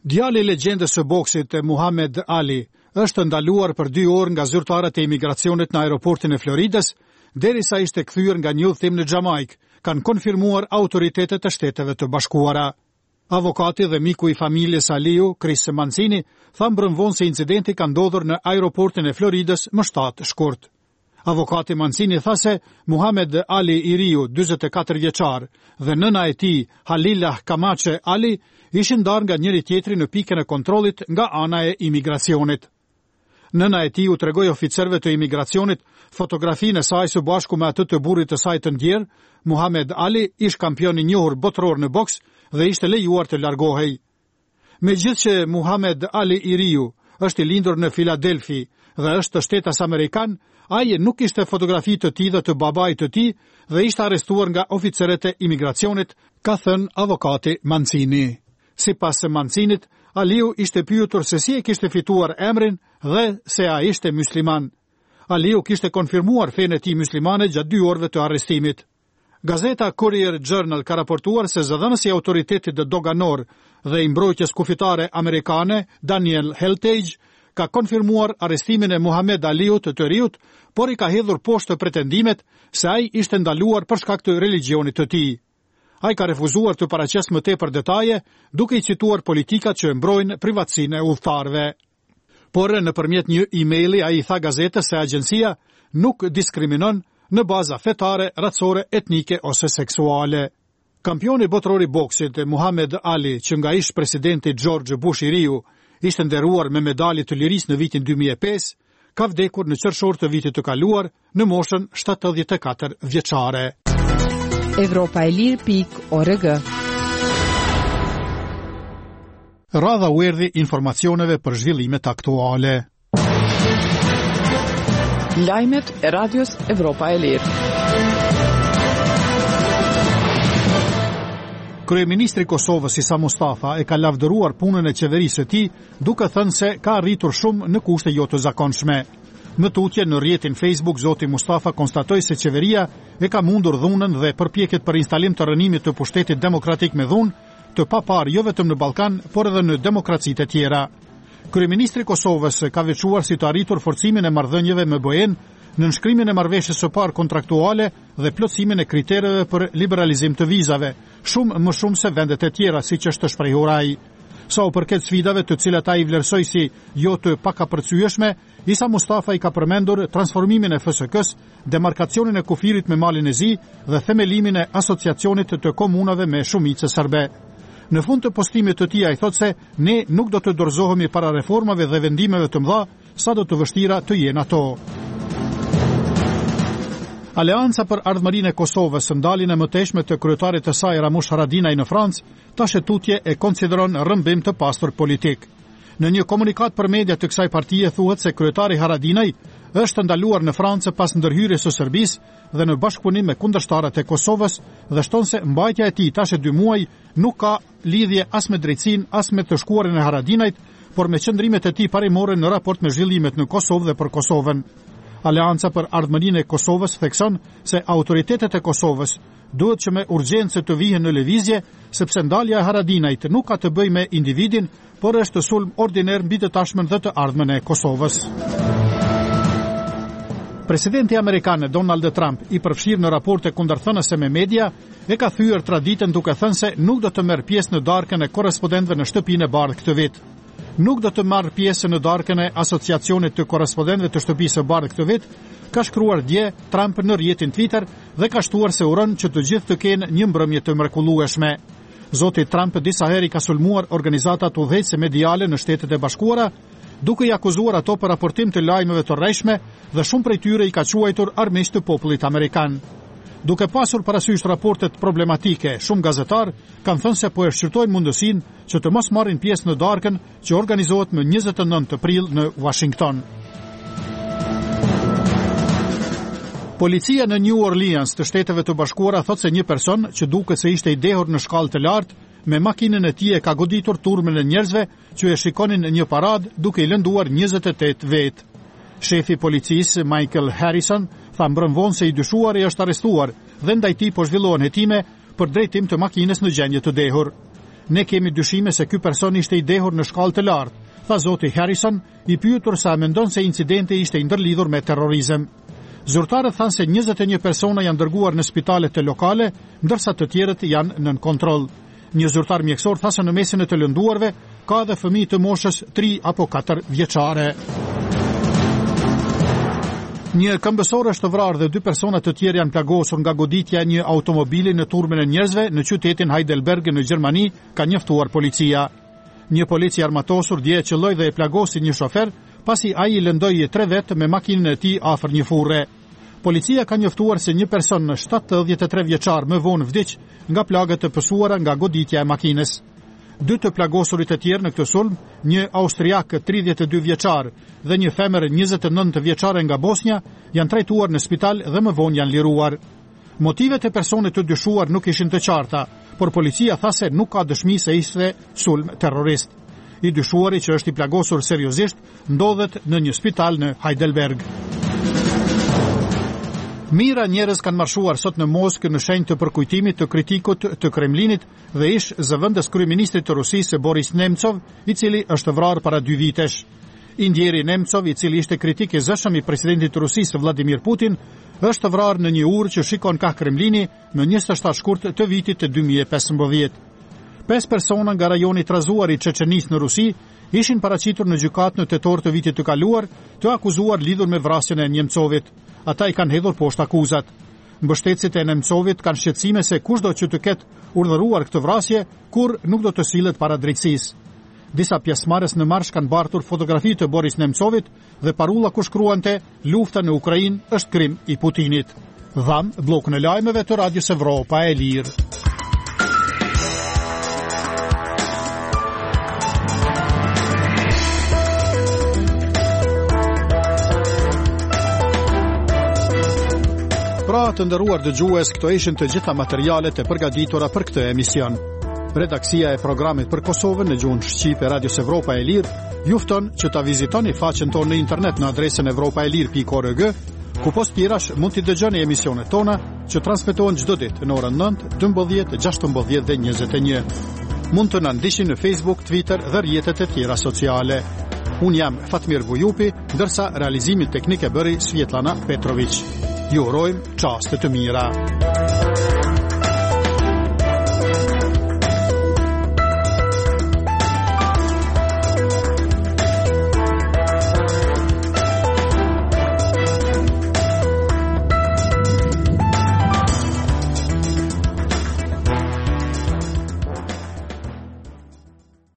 Djali I legjendës së boksit Muhammad Ali është ndaluar për 2 orë nga zyrtarët e imigracionit në aeroportin e Floridës, derisa ishte kthyer nga një udhëtim në Jamajkë, kanë konfirmuar autoritetet e Shteteve të Bashkuara. Avokati dhe miku I familjes Aliu, Chris Mancini, tha mbrëmvonë se incidenti ka ndodhur në aeroportin e Floridës më 7 shkurt. Avokati Mancini tha se Muhammad Ali Iriu, 44 vjeçar, dhe nëna e tij, Halilah Kamache Ali, ishin ndarë nga njëri tjetri në pikën e kontrollit nga ana e imigracionit. Nëna e tij u tregoi oficerëve të imigracionit fotografinë e saj së bashku me atë të burrit të saj të ndjer. Muhammad Ali ish kampion I njohur botëror në boks dhe ishte lejuar të largohej. Megjithëse që Muhammad Ali Iriu është I lindur në Filadelfi dhe është shtetas amerikan, ai nuk ishte fotografi të tij dhe të babait të tij dhe ishte arrestuar nga oficerët e imigracionit, ka thënë avokati Mancini. Sipas Mancinit, Aliu ishte pyetur se si e kishte fituar emrin dhe se ai ishte musliman. Aliu kishte konfirmuar fenë e tij muslimane gjatë 2 orëve të arrestimit. Gazeta Courier Journal ka raportuar se zëdhënësi I autoritetit doganor dhe I mbrojtjes kufitare amerikane, Daniel Heltage, ka konfirmuar arrestimin e Muhammad Aliut të riut, por I ka hedhur poshtë pretendimet se ai ishte ndaluar për shkak të religionit të tij. Ai ka refuzuar të paraqesë më tepër detaje, duke I cituar politikat që mbrojnë privatësinë e udhëtarëve. Por nëpërmjet një emaili ai tha gazetës se agjencia nuk diskriminon në baza fetare, racore, etnike ose seksuale. Kampioni botëror I boksit Muhammad Ali, që nga ish presidenti George Bush I riu, ishte nderuar me medalje të lirisë në vitin 2005, ka vdekur në qershor të vitit të kaluar në moshën 74 vjeçare. Evropaelir.org. Radha u erdhi informacioneve për zhvillimet aktuale. Lajmet e radios Evropa e Lirë. Kryeministri I Kosovës Isa Mustafa e ka lavdëruar punën e qeverisë së tij, duke thënë se ka arritur shumë në kushte jo të zakonshme. Në tutje në rrjetin Facebook, zoti Mustafa konstatoi se qeveria e ka mundur dhunën dhe përpjekjet për instalim të rënimit të pushtetit demokratik me dhunë, të paparë jo vetëm në Ballkan, por edhe në demokracitë e tjera. Kryeministri I Kosovës ka veçuar si të arritur forcimin e marrëdhënieve me BE-n, në nënshkrimin e marrëveshjes së parë kontraktuale dhe plotësimin e kritereve për liberalizim të vizave, shumë më shumë se vendet e tjera, siç është shprehur ai. Sa u përket sfidave të cilat ai vlerësoi si jo të pakapërcyeshme, Isa Mustafa I ka përmendur transformimin e FSK-s, demarkacionin e kufirit me Malin e Zi dhe themelimin e asociacionit të komunave me shumicë serbe. Në fund të postimit të tij ai thotë se ne nuk do të dorëzohemi para reformave dhe vendimeve të mëdha, sa do të vështira të jenë ato. Aleanca për ardhmërinë e Kosovës, ndaljen e mëtejshme të kryetarit të saj Ramush Haradinaj në Francë, tash tutje e konsideron rrëmbim të pastor politik. Në një komunikat për media të kësaj partie thuhet se kryetari Haradinaj është ndaluar në Francë pas ndërhyrjes së Serbisë dhe në bashkëpunim me kundërshtarët e Kosovës dhe shton se mbajtja e tij tash 2 muaj nuk ka lidhje as me drejtsinë as me të shkuarin e Haradinajt, por me qëndrimet e tij parimore në raport me zhvillimet në Kosovë dhe për Kosovën. Aleanca për ardhmërinë e Kosovës thekson se autoritetet e Kosovës duhet që me urgjencë të vihen në lëvizje, sepse ndalja e Haradinajt nuk ka të bëjë me individin, por është sulm ordiner mbi të tashmen dhe të ardhmen e Kosovës. Presidenti amerikan Donald Trump, I përfshirë në raporte kundërthënëse me media, e ka thyer traditën duke thënë se nuk do të merr pjesë në darkën e korrespondentëve në shtëpinë e bardhë këtë vit. Nuk do të marr pjesë në darkën e asociacionit të korrespondentëve të shtëpisë së bardhë këtë vit, ka shkruar dje Trump në rrjetin Twitter dhe ka shtuar se uron që të gjithë të kenë një mbrëmje të mrekullueshme. Zoti Trump disa herë ka sulmuar organizatat udhëheqëse mediale në Shtetet e Bashkuara, duke I akuzuar ato për raportim të lajmeve të rrejshme dhe shumë prej tyre I ka quajtur armiq të popullit amerikan. Duke pasur parasysh raportet problematike, shumë gazetar kanë thënë se po e shqyrtojnë mundësinë që të mos marrin pjesë në darkën që organizohet më 29 prill në Washington. Policia në New Orleans të Shteteve të Bashkuara thotë se një person që duket se ishte I dehur në shkallë të lartë me makinën e tij e ka goditur turmën e njerëzve që e shikonin në një parad duke I lënduar 28 vetë. Shefi policisë Michael Harrison tha mbrëmvonë se I dyshuari është arrestuar dhe ndaj tij po zhvillohen hetime për drejtim të makinës në gjendje të dehur. Ne kemi dyshime se ky person ishte i dehur në shkallë të lartë, tha zoti Harrison, i pyetur sa mendon se incidenti ishte i ndërlidhur me terrorizëm. Zyrtarët thanë se 21 persona janë dërguar në spitalet të lokale, ndërsa të tjerët janë nën kontroll. Një zyrtar mjekësor tha se në mesin e të lënduarve ka edhe fëmijë të moshës 3 apo 4 vjeçare. Një këmbësor është vrarë dhe 2 persona të tjerë janë plagosur nga goditja e një automobili në turmin e njerëzve në qytetin Heidelberg në Gjermani, ka njoftuar policia. Një polici armatosur dje qelloi dhe e plagosi një shofer, pasi ai lëndoi 3 vet me makinën e tij afër një furre. Policia ka njoftuar se një person në 73 vjeçar më vonë vdiq nga plagët e pësuara nga goditja e makinës. 2 të plagosurit e tjerë në këtë sulm, një austriak 32 vjeçar dhe një femër 29 vjeçare nga Bosnia, janë trajtuar në spital dhe më vonë janë liruar. Motivet e personit të dyshuar nuk ishin të qarta, por policia tha se nuk ka dëshmi se ishte sulm terrorist. I dyshuari, që është i plagosur seriozisht, ndodhet në një spital në Heidelberg. Mira njerëz kanë marshuar sot në Moskë në shenjë të përkujtimit të kritikut të Kremlinit dhe ish zëvendës kryeministrit të Rusisë Boris Nemcov, i cili është vrarë para 2 vitesh. Indjeri Nemcov, i cili ishte kritik i zëshëm i presidentit të Rusisë Vladimir Putin, është vrarë në një urë që shikon ka Kremlini në 27 shkurt të vitit të 2015. 5 persona nga rajoni trazuar i Çeçenisë në Rusi ishin paraqitur në gjykatë në tetor të vitit të kaluar, të akuzuar lidhur me vrasjen e Nemcovit. Ata i kanë hedhur poshtë akuzat. Mbështetësit e Nemcovit kanë shqetësime se kushdo që të ketë urdhëruar këtë vrasje, kur nuk do të sillet para drejtësisë. Disa pjesëmarrës në marsh kanë bartur fotografi të Boris Nemcovit dhe parulla ku shkruante "Lufta në Ukrainë është krim i Putinit". Dham, bllokun e lajmeve të Radios Evropa e Lirë. Pra të nderuar dëgjues, këto ishin të gjitha materialet e përgatitura për këtë emision. Redaksia e programit për Kosovën në gjuhën shqipe Radios Evropa e Lirë ju fton që ta vizitoni faqen tonë në internet në adresën evropaelir.org, ku post tjerash mund t'i dëgjoni emisionet tona që transmetohen çdo ditë në orën 9, 12, 16 dhe 21. Mund të na ndiqni në Facebook, Twitter dhe rrjetet e tjera sociale. Unë jam Fatmir Vujupi, ndërsa realizimin teknik e bëri Svjetlana Petrović. Ju urojmë çaste të mira.